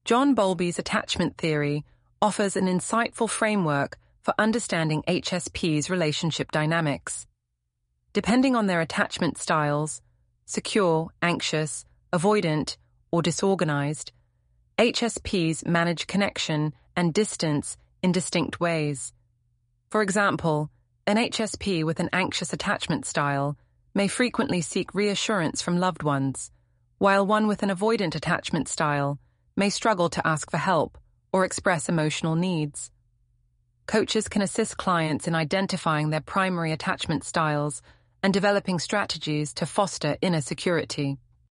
John Bowlby's attachment theory offers an insightful framework for understanding HSP's relationship dynamics. Depending on their attachment styles, secure, anxious, avoidant, or disorganized, HSPs manage connection and distance in distinct ways. For example, an HSP with an anxious attachment style may frequently seek reassurance from loved ones, while one with an avoidant attachment style may struggle to ask for help or express emotional needs. Coaches can assist clients in identifying their primary attachment styles and developing strategies to foster inner security.